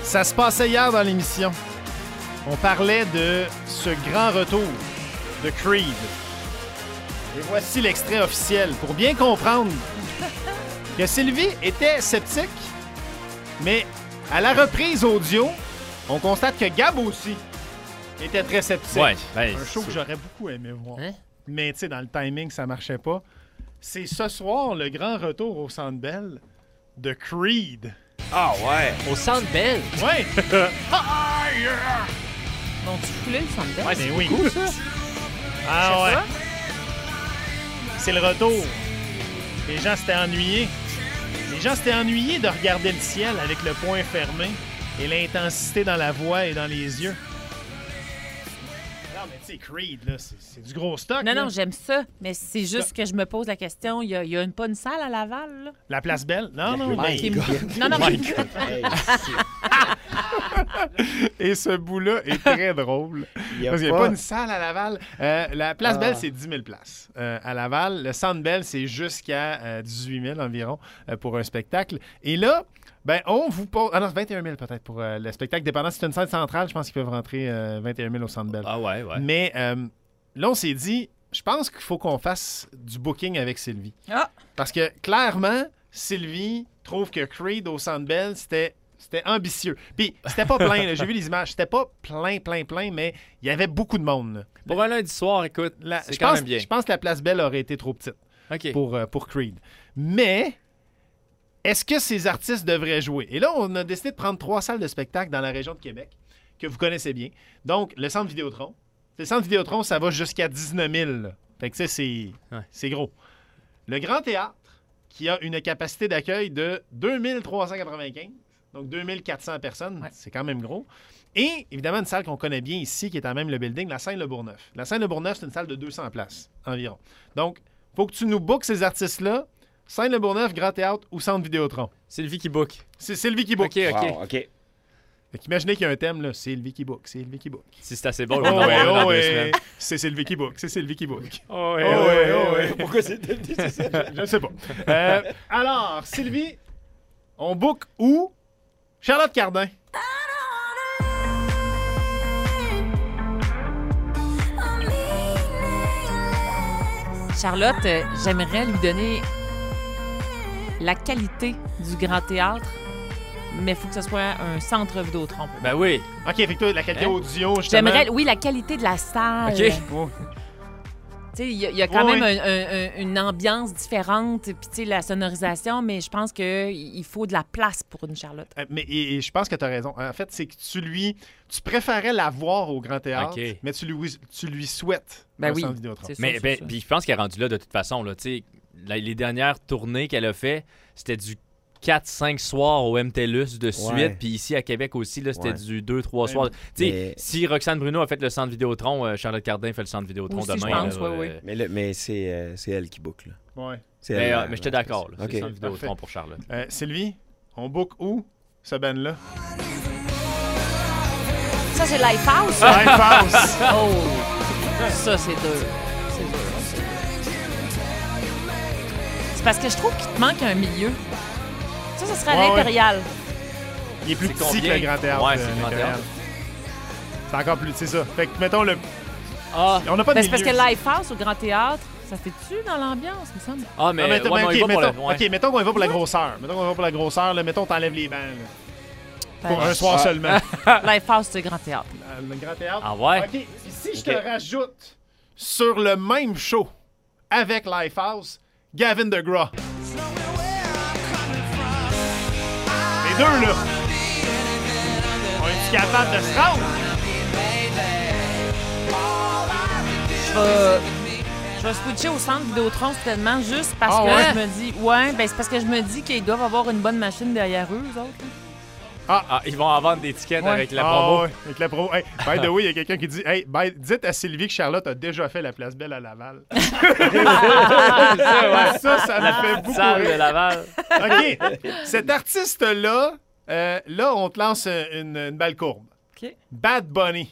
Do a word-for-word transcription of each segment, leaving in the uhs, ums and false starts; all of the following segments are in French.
Ça se passait hier dans l'émission. On parlait de ce grand retour de Creed. Et voici l'extrait officiel pour bien comprendre que Sylvie était sceptique, mais à la reprise audio, on constate que Gab aussi était très sceptique. Ouais, ben, un show c'est... que j'aurais beaucoup aimé voir. Hein? Mais tu sais, dans le timing, ça marchait pas. C'est ce soir le grand retour au Centre Bell de Creed. Ah ouais! Au Centre Bell? Ouais! Ah, yeah! Ont-tu coulé le Centre Bell? Ouais, c'est oui. Cool, ça. Ah ouais. Pas. C'est le retour. Les gens s'étaient ennuyés. Les gens s'étaient ennuyés de regarder le ciel avec le poing fermé et l'intensité dans la voix et dans les yeux. Non, mais tu sais, Creed, là, c'est, c'est du gros stock. Non, là. non, j'aime ça, mais c'est juste que je me pose la question. Il y a, il y a une, pas une salle à Laval, là? La place Belle? Non, non. My Qui- God. Non, non, mais... Hey, Et ce bout-là est très drôle. Il y a Parce qu'il n'y a pas- pas une salle à Laval. Euh, la place Ah. Belle, c'est dix mille places. Euh, à Laval, le Centre Bell, c'est jusqu'à euh, dix-huit mille environ euh, pour un spectacle. Et là, ben, on vous pose... Ah non, c'est vingt et un mille peut-être pour euh, le spectacle. Dépendant si c'est une salle centrale, je pense qu'ils peuvent rentrer euh, vingt et un mille au Centre Bell. Ah ouais, ouais. Mais euh, là, on s'est dit, je pense qu'il faut qu'on fasse du booking avec Sylvie. Ah! Parce que clairement, Sylvie trouve que Creed au Centre Bell, c'était... C'était ambitieux. Puis, c'était pas plein, là. J'ai vu les images. C'était pas plein, plein, plein, mais il y avait beaucoup de monde. Là. Pour un lundi soir, écoute, La- c'est je, quand pense, même bien. je pense que la place Belle aurait été trop petite OK. pour, euh, pour Creed. Mais, est-ce que ces artistes devraient jouer? Et là, on a décidé de prendre trois salles de spectacle dans la région de Québec, que vous connaissez bien. Donc, le Centre Vidéotron. Le Centre Vidéotron, ça va jusqu'à dix-neuf mille. Là. Fait que, tu sais, c'est, Ouais. c'est gros. Le Grand Théâtre, qui a une capacité d'accueil de deux mille trois cent quatre-vingt-quinze. Donc, deux mille quatre cents personnes, Ouais. c'est quand même gros. Et, évidemment, une salle qu'on connaît bien ici, qui est à même le building, la Seine-le-Bourgneuf. La Seine-le-Bourgneuf, c'est une salle de deux cents places environ. Donc, il faut que tu nous bookes ces artistes-là. Seine-le-Bourgneuf, Grand Théâtre ou Centre Vidéotron. Sylvie qui book. C'est Sylvie qui book. OK, OK. Wow, OK. Fait qu'imaginez qu'il y a un thème, là, c'est Sylvie qui book, c'est Sylvie qui book. Si c'est assez bon, on Oh va en ouais, avoir un dans oh deux ouais, semaines. c'est Sylvie qui book, c'est Sylvie qui book. Oh ouais, oh ouais. Pourquoi c'est c'est ça? Je ne sais pas. Euh, alors, Sylvie, on book où? Charlotte Cardin. Charlotte, euh, j'aimerais lui donner la qualité du Grand Théâtre, mais il faut que ce soit un centre Vidéotron. pour moi. Ben oui. OK, fait que toi, la qualité Hein? audio, justement. J'aimerais, oui, la qualité de la salle. OK. Tu Oh, sais, il y, a- il y a quand Oui, même oui. un- un- un- une ambiance différente, puis tu sais, la sonorisation, mais je pense qu'il faut de la place pour une Charlotte. euh, mais et, et je pense que tu as raison. En fait, c'est que tu lui... Tu préférais la voir au Grand Théâtre, OK. mais tu lui, tu lui souhaites Ben un oui, centre Vidéotron. c'est ça. Mais c'est ben, ça. puis je pense qu'elle est rendue là de toute façon. Là, tu sais, la- les dernières tournées qu'elle a fait, c'était du quatre cinq soirs au M T L U S de suite. Ouais. Puis ici à Québec aussi, là, c'était Ouais. du deux trois Ouais, soirs. Tu sais, mais- si Roxane Bruno a fait le centre Vidéotron, euh, Charlotte Cardin fait le centre Vidéotron Aussi, demain. je pense, là, ouais, euh, Mais, le- mais c'est euh, c'est elle qui boucle. Ouais. C'est Mais, elle, euh, euh, mais j'étais d'accord. là. C'est OK. le centre Vidéotron Parfait. pour Charlotte. Euh, Sylvie, on book où, ce band-là? Ça, c'est Lifehouse, ça? Lifehouse! Oh! Ça, c'est dur. C'est dur. C'est parce que je trouve qu'il te manque un milieu. Ça, ça serait à Ouais, ouais. l'Impérial. Il est plus C'est petit combien? que le Grand Théâtre. Ouais, euh, c'est le Grand l'Impérial. Théâtre. C'est encore plus, c'est ça. Fait que, mettons, le... Ah, on n'a pas de Ben, c'est parce milieu. que Lifehouse au Grand Théâtre, ça fait-tu dans l'ambiance, il me semble? ah mais, Ah, mais, ouais, mais, mais on OK, y va pour mettons, le- ouais. OK, mettons qu'on y va pour la grosseur. Mettons qu'on y va pour la grosseur. Là, mettons, t'enlèves les bancs. là. Pour Ben, un soir Ah. seulement. Lifehouse, c'est Grand Théâtre. Euh, le Grand Théâtre. Ah ouais? OK, puis si je OK. te rajoute sur le même show avec Lifehouse, Gavin DeGraw. Les deux, là. On est-tu capable de se rendre? Je vais... Je vais switcher au centre Vidéotron soudainement juste parce Ah que ouais? je me dis... Ouais, ben c'est parce que je me dis qu'ils doivent avoir une bonne machine derrière eux, eux autres. Ah, ils vont en vendre des tickets Ouais. avec la Ah promo. ouais, avec la promo. Hey, by the way, il y a quelqu'un qui dit Hey, by- dites à Sylvie que Charlotte a déjà fait la place Belle à Laval. Ah, ça, ça me fait beaucoup Salle de rire. Laval. OK. Cet artiste-là, euh, là, on te lance une, une balle courbe. OK. Bad Bunny.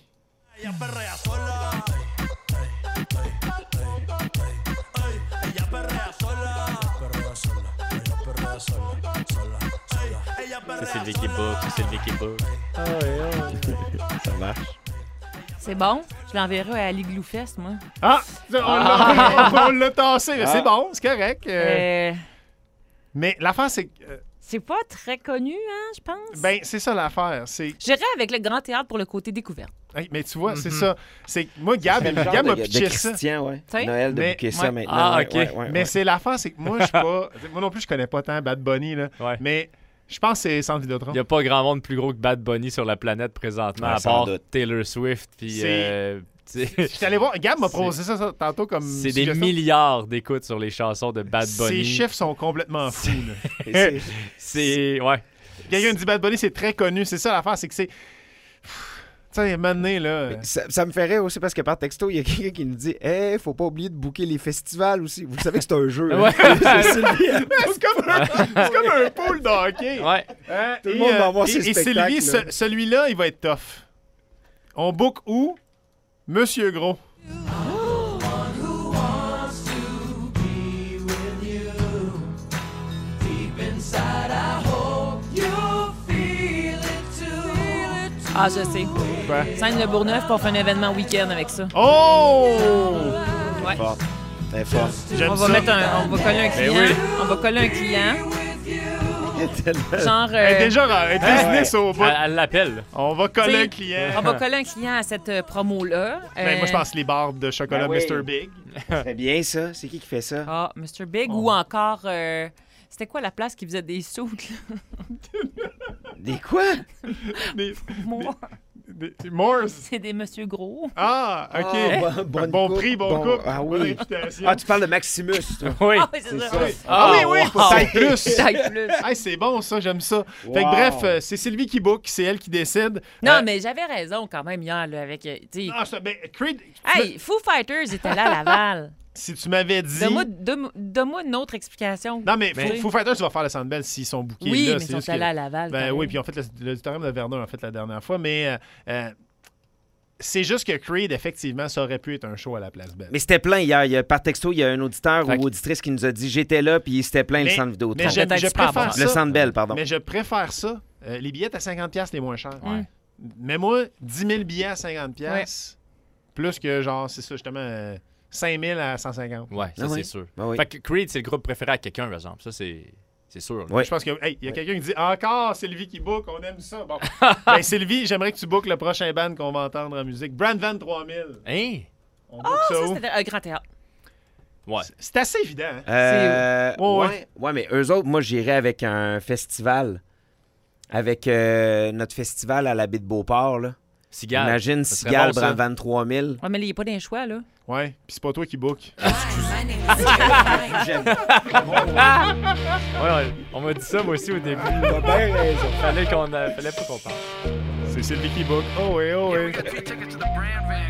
C'est Sylvie qui book, c'est Sylvie qui book. Ah ouais, ouais. Ça marche. C'est bon. Je l'enverrai à l'Igloo Fest, moi. Ah! On l'a, on l'a tassé. mais Ah. C'est bon, c'est correct. euh, Euh, Mais l'affaire, c'est que... euh, c'est pas très connu, hein, je pense. Ben, c'est ça l'affaire. C'est... J'irais avec le Grand Théâtre pour le côté découverte. Hey, mais tu vois, c'est Mhm. ça. C'est que moi, Gab, C'est le genre Gab m'a de- pitché de ça. Christian, ouais. Tu sais? Noël de Mais- booker ouais. ça maintenant. Ah, ouais, ok. ouais, ouais, Mais ouais. c'est l'affaire, c'est que moi, je suis pas... Moi non plus, je connais pas tant Bad Bunny, là. Ouais. Mais je pense que c'est Centre Vidéotron. Il n'y a pas grand monde plus gros que Bad Bunny sur la planète présentement, Ouais, à sans part doute. Taylor Swift. Puis, C'est- euh, tu sais, Je suis allé voir... Gab m'a C'est- proposé ça, ça tantôt comme c'est des suggestion. milliards d'écoutes sur les chansons de Bad Ces Bunny. chiffres sont complètement fous, là. Et c'est- C'est. Ouais. Quelqu'un dit Bad Bunny, c'est très connu. C'est ça l'affaire, c'est que c'est... Tu sais, maintenant, là... Ça, ça me ferait aussi parce que par texto, il y a quelqu'un qui nous dit Hey, faut pas oublier de booker les festivals aussi. Vous savez que c'est un jeu. hein? Ouais. C'est Sylvie, hein? c'est comme un, c'est comme un pool de hockey. Ouais. Hein? Tout le Et, monde va euh, voir et- ses Et spectacles, Sylvie, là. ce- celui-là, il va être tough. On book où? Monsieur Gros. Ah, je sais. Quoi? Seine-le-Bourgneuf, puis on fait un événement week-end avec ça. Oh! Ouais. Fort. Très fort. J'aime On va, ça. mettre un, on va coller un client. oui. On va coller un client. Tellement- Genre. Elle est euh, déjà ra- elle est business au bout. Elle elle l'appelle. On va coller T'sais, un client. On va coller un client à cette euh, promo-là. Ben, Euh, moi, je pense les barbes de chocolat Ben oui. mister Big. C'est bien ça. C'est qui qui fait ça? Ah, mister Big Oh. ou encore. euh, C'était quoi la place qui faisait des soutes, là? Des quoi? Des, Moi, des- des Morse. c'est des Monsieur Gros. Ah, OK. Ah, bon- bonne bon coupe, prix, bon, bon- couple. ah bonne oui. réputation. Ah, tu parles de Maximus, toi. Oui. Ah, oui, c'est C'est ça. ça. Ah oui, oui, wow. pour taille plus. Taille plus. Hey, c'est bon, ça, j'aime ça. Fait que Wow. bref, euh, c'est Sylvie qui book, c'est elle qui décide. Non, Euh, mais j'avais raison quand même hier, là, avec. euh, tu sais, Ah, ça, ben, Creed, hey, Foo Fighters était là à Laval. si tu m'avais dit... Donne-moi donne- donne-moi une autre explication. Non, mais, Mais- Foo, Foo Fighters va faire le Sandbell s'ils sont bookés oui, là. mais c'est ils sont juste allés que- à Laval. Ben pareil. oui, puis en fait, le- l'auditorium de Verdun a fait la dernière fois, mais euh, euh, c'est juste que Creed, effectivement, ça aurait pu être un show à la Place Belle. Mais c'était plein hier. Il y a, par texto, il y a un auditeur Fait ou que- auditrice qui nous a dit J'étais là, puis c'était plein le Mais- centre vidéo. mais Bon, je, peut-être je super préfère bon. ça. Le centre belle, pardon. Mais je préfère ça. Euh, les billets à cinquante pièces les moins chers. Ouais. Mais moi, dix mille billets à cinquante pièces plus que genre, c'est ça, justement, euh, cinq mille à cent cinquante. Ouais, ça Ah c'est oui. sûr. Ah oui. Fait que Creed, c'est le groupe préféré à quelqu'un, par exemple. Ça, c'est c'est sûr. là. Oui. Je pense qu'il hey, y a quelqu'un qui dit encore Sylvie qui book, on aime ça. Bon. ben, Sylvie, j'aimerais que tu bookes le prochain band qu'on va entendre en musique. Brand Van trois mille. Hein? On book ça Ça, où? c'était un grand théâtre. Ouais. C'est assez évident. Hein? Euh, C'est où? Ouais, ouais, ouais, mais eux autres, moi, j'irais avec un festival. Avec euh, notre festival à la baie de Beauport, là. Cigale. Imagine Ça serait Cigale, bon, ça. Brand vingt-trois mille. Ouais, mais il n'y a pas d'un choix, là. Ouais, puis c'est pas toi qui book. J'aime. Ouais, ouais. On m'a dit ça, moi aussi, au début. T'as bien raison. Fallait qu'on a- fallait pas qu'on parle. C'est Sylvie qui book. Oh oui, oh oui.